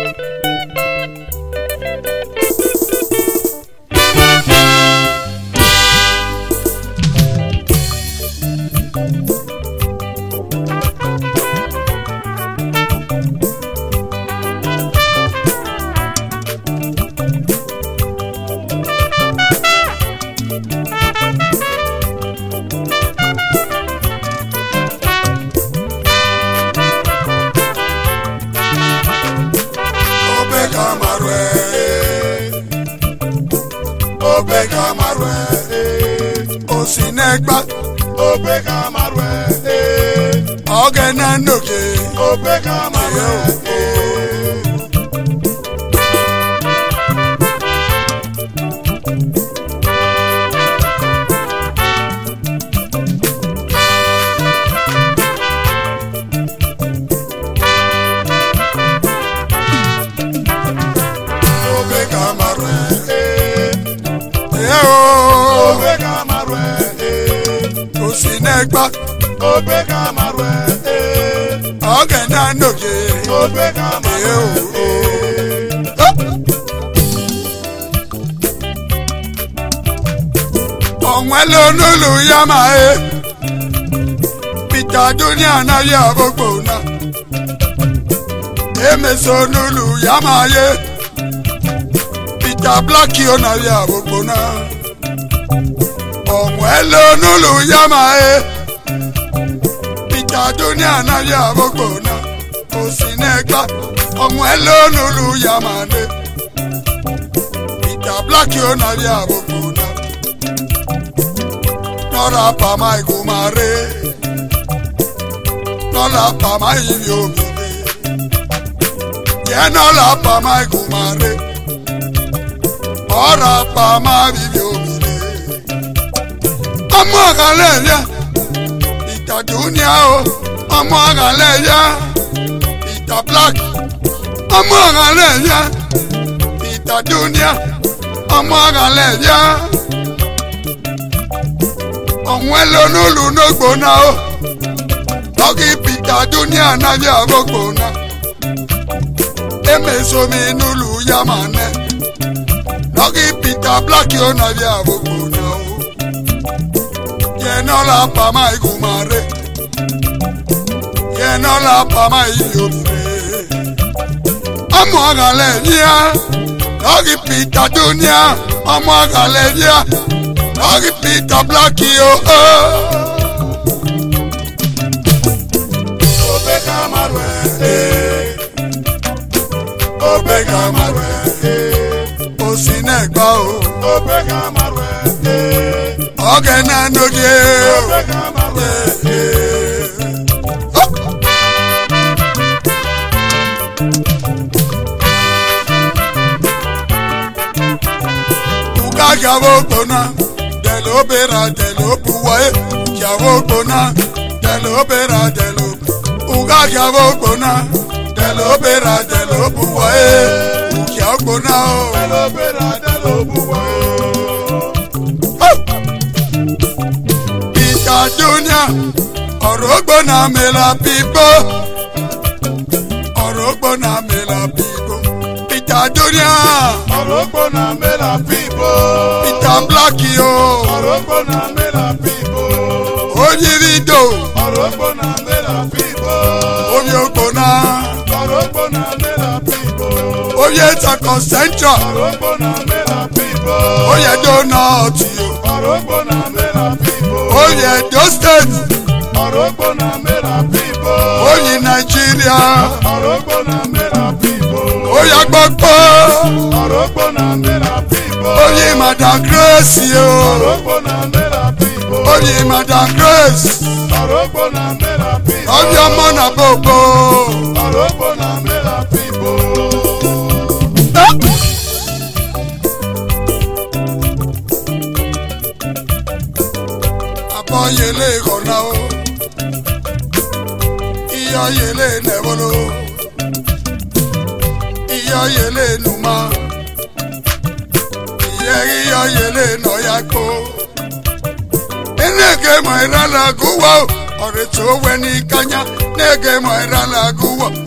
Obega marwe, osinegba. Obega marwe, ogena noke. Obega marwe, Obega marwe. Obega marwe, osinegba. Obega marwe, ogena noke. Obega marwe, onwelo nulu yamae. Pita dunia na ya bokona. Emeso nulu yamae. Pita black yo na ya bokona. Onwelo nulu yamae. Pita dunia na ya bokona. Osinegba. Onwelo nulu yamane. Pita black yo na ya bokona. Nora pa mai gumare. Nora pa mai yomine. Nora pa mai gumare. Nora pa mai yomine. Amo agaleya, ita dunia o. Amo agaleya, ita black. Amo agaleya, ita dunia. Amo agaleya. Onwelo nulu no gbona o. Togi pita dunia na ya gbona. Emeso mi nulu yamane. Togi pita black yo na ya gbona o. Yenola pa mai gumare. Yenola pa mai yomine. Amo agaleya. Togi pita dunia. Amo agaleya. Togi pita black yo. Obega marwe. Obega marwe. Osinegba o. Obega marwe. Ogena noge. Obega marwe. Uga jabo kona. Delo bera delo buwae. Jabo kona. Delo bera delo. Uga jabo kona. Delo bera delo buwae. Uga kona o. Delo bera delo buwae. Pita dunia. Orogbona mela pipo. Orogbona mela pipo. Pita dunia. Orogbona mela pipo. Pita black yo. Orogbona mela pipo. Ojirido. Orogbona mela pipo. Oyogbona. Orogbona mela pipo. Oyeta concentra. Orogbona mela pipo. Oyedo north yo. Orogbona mela pipo. Oyedo state. Orogbona mela pipo. Oyi Nigeria. Orogbona mela pipo. Oyagbogbo. Orogbona mela pipo. Oyi Madam Grace yo. Orogbona mela pipo. Oyi Madam Grace. Orogbona mela pipo. Oyo mona bobo. Orogbona mela pipo. Aboyele gona o. Iya yele nebolo. Iya yele numa. Iya yele no yako. Enege mo irala guwa. Ore to weni kanya. Nege mo irala guwa.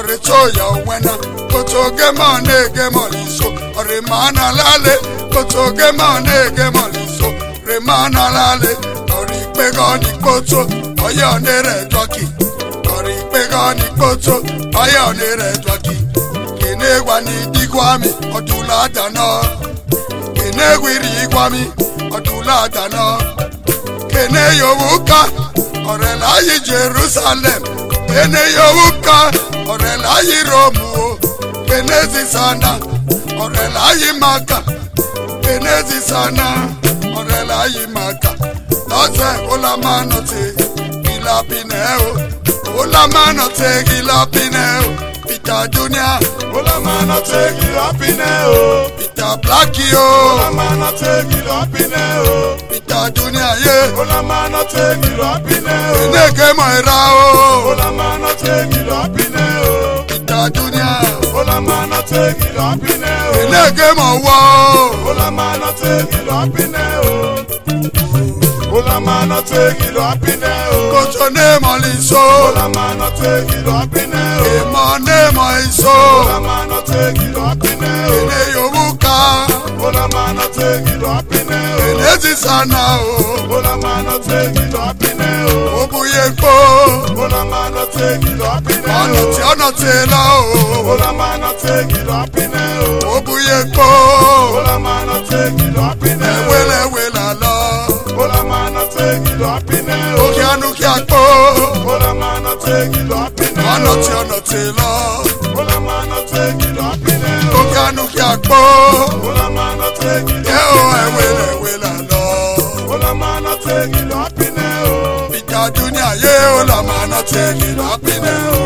oretoya wena kotoge mane gemoliso remana lale kotoge mane gemoliso remana lale ori pego ni koto oyo nere doki ori pego ni koto oyo nere doki kene gwani digwami odula dana kene gwiri gwami odula dana kene yowuka orelayi Jerusalem kene yowuka orelayi Rome kene zisana orelayi Maka kene zisana orelayi Maka lọ́sẹ̀ olamano te ilapinẹ́ o olamano te ilapinẹ́ o Peter Junior Olamano te ilapinẹ́ o Peter Blackie o Olamano te ilapinẹ́ o Peter Junior ye Olamano te ilapinẹ́ o eneke mọ ẹra o Olamano te ilapinẹ́ o Peter Junior Olamano te ilapinẹ́ o eneke mọ wọ o Olamano te ilapinẹ́ o Olamano te ilapinẹ́ o koto ne mọliso Olamano te ilapinẹ́ o ìmọ ne mọ iso Olamano te ilapinẹ́ o ene yowuka Olamano te ilapinẹ́ o ene zisana o Olamano te ilapinẹ́ o obuye kpo Olamano te ilapinẹ́ o ọ̀nà tí lọ o Olamano te ilapinẹ́ o obuye kpo Olamano te ilapinẹ́ o ewelewela lọ Olamano te ilapinẹ́ o oke anu kí a kpo Olamano te ilapinẹ́ o ọ̀nà tí lọ Olamano te ilapinẹ́ o oke anu kí a kpo Olamano te ẹ o ewelewela lọ Olamano te ilapinẹ́ o Peter Junior ye olamano tí ilapinẹ́ o.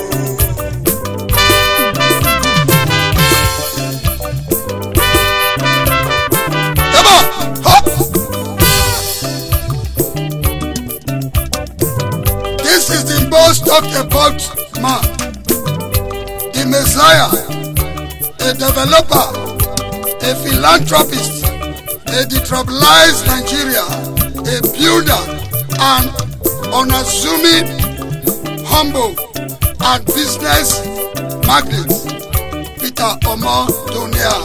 This is the most talked about man, the Messiah, a developer, a philanthropist, a detribalized Nigeria, a builder, and unassuming, humble, and business magnate, Peter Omo Junior.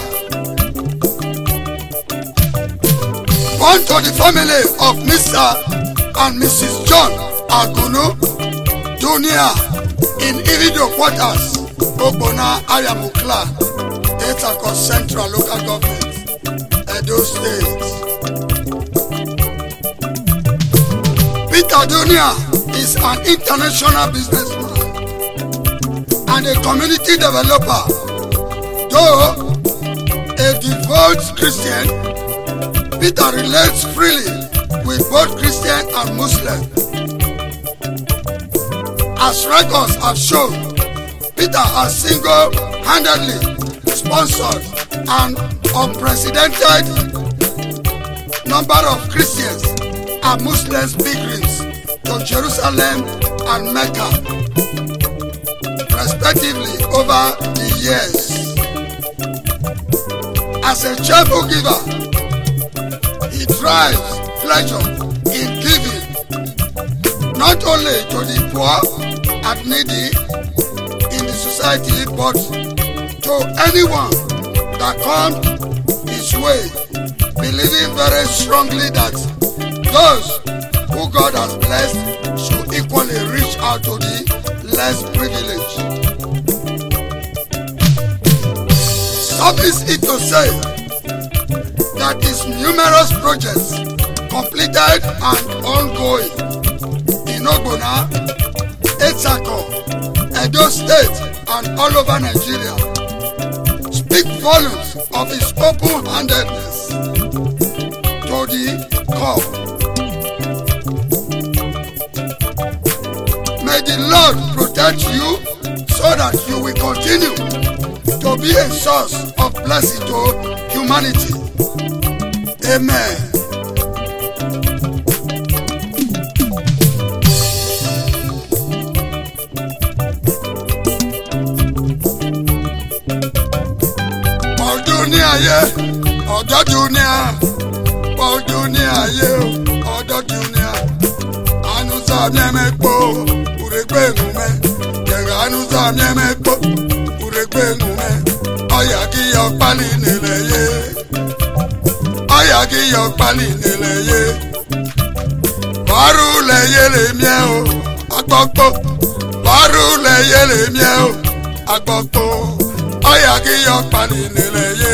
Born to the family of Mr. and Mrs. John Agunu Junior in Irido Quarters, Ogbona Ayamukla, Etako Central Local Government, Edo State. Peter Junior is an international businessman and a community developer. Though a devout Christian, Peter relates freely with both Christian and Muslim. As records have shown, Peter has single-handedly sponsored an unprecedented number of Christians and Muslim pilgrims to Jerusalem and Mecca, respectively, over the years. As a cheerful giver, he drives pleasure in giving, not only to the poor and needy in the society, but to anyone that comes his way, believing very strongly that those who God has blessed should equally reach out to the less privileged. Suffice it to say that his numerous projects completed and ongoing in Ogbona, Etako, Edo State, and all over Nigeria speak volumes of his open-handedness to the core. May the Lord protect you so that you will continue to be a source of blessing to humanity. Amen. Ọjọ́ Junior, Paul Junior ye, ọjọ́ Junior, Anusa Nemekpo, Uregbe Ngume, Yega anusa mieme po uregbe ngume oya ki yo pali nileye oya ki yo pali nileye baru leye le mie o agbogbo baru leye le mie o agbogbo oya ki yo pali nileye.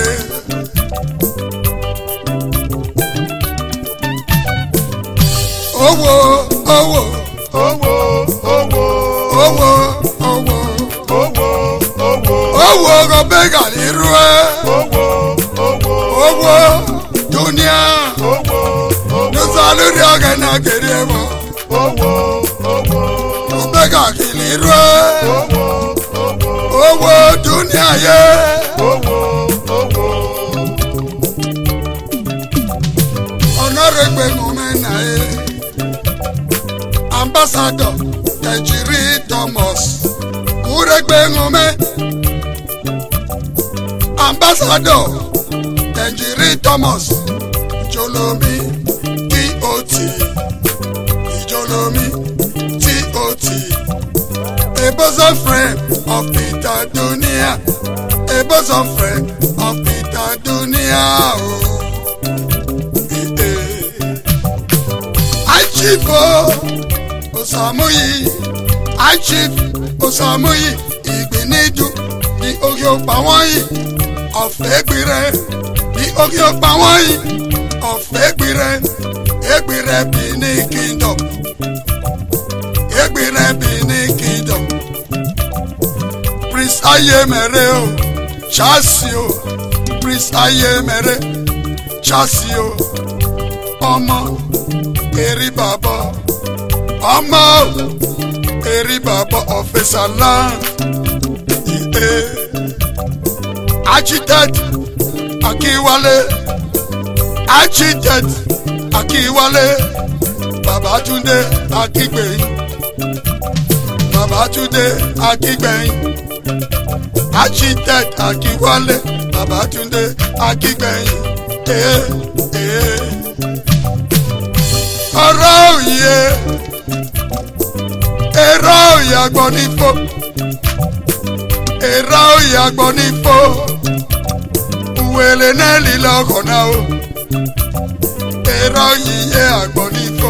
Owó owó owó owó owó owó owó owó owó gọbẹ́gà nírú ẹ owó owó owó dúníà owó owó nísà lórí ọ̀gẹ̀ náà kéré mọ́ owó owó gọbẹ́gà kì nírú ẹ owó owó owó dúníà yẹ owó owó ọ̀nà rẹ̀ gbẹ̀ngùn mẹ́nà yẹ. Ambassador Tejiri Thomas Uregbe Ngume Ambassador Tejiri Thomas Ijolomi TOT Ijolomi TOT a bosom friend of Peter Dunia a bosom friend of Peter Dunia Achipo Osamuyi, Achif Osamuyi, Igbinidu, the Ogio Pawanyi of Egbire, the Ogio Pawanyi of Egbire, Egbire Bini Kingdom, Egbire Bini Kingdom, Prince Ayemereo, Chasio, Prince Ayemere, Chasio, Omo, Eri Baba. Ọmọ eri bàbá ọ̀fẹ́sà náà ìdè architect Akínwálé architect Akínwálé Babátúndé Akíngbẹ̀yìn Babátúndé Akíngbẹ̀yìn architect Akínwálé Babátúndé Akíngbẹ̀yìn ọ̀rọ̀ òye. Èrò òye àgbọ̀n ní fò. Èrò òye àgbọ̀n ní fò. Uwele náà lílọ ọkọ̀ náà o. Èrò òye àgbọ̀n ní fò.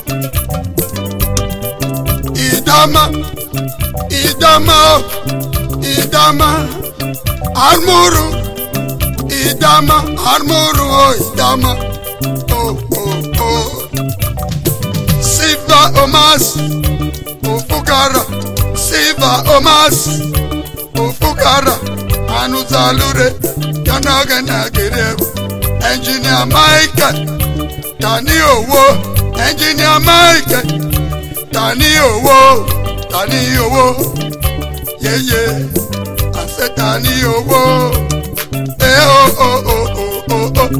Ìdámá ìdámá ìdámá àmúrù ìdámá àmúrù o ìdámá o o o. Siva Omas. Ufukara, Siva Omas, Ufukara, Anuzalure, Yanagana Girevo, Engineer Michael, Tani Owo, Engineer Michael, Tani Owo, yeah yeah, I said Tani Owo, oh oh oh oh oh oh,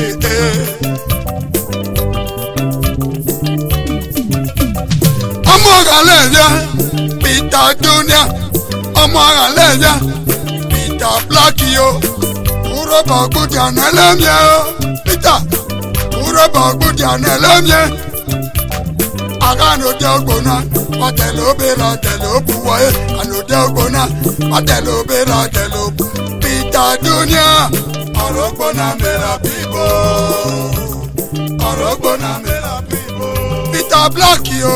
ọmọ àgàlẹ́yà Peter Dunia ọmọ àgàlẹ́yà Peter Black yo urọ̀bà gbòdì àná ẹlẹ́mìẹ́ o Peter urọ̀bà gbòdì àná ẹlẹ́mìẹ́ àgànòdì ọgbọ̀nà ọ̀tẹ̀lẹ̀ obìnrin ọ̀tẹ̀lẹ̀ òbúwọ̀ẹ́ ànòdì ọgbọ̀nà ọ̀tẹ̀lẹ̀ obìnrin ọ̀tẹ̀lẹ̀ òbú Peter Dunia ọ̀rọ̀ gbọ̀nà mẹ́ra bíbọ̀ ọ̀rọ̀ gbọ̀nà mẹ́ra bíbọ̀ Peter Black yo.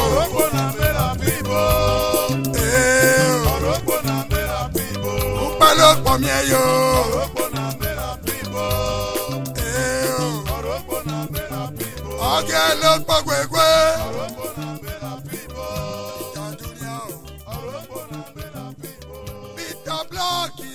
Pọ̀ mi ẹ yo. Ọ̀gẹ̀ ló pọ̀ gbẹ̀gbẹ̀. Peter Black.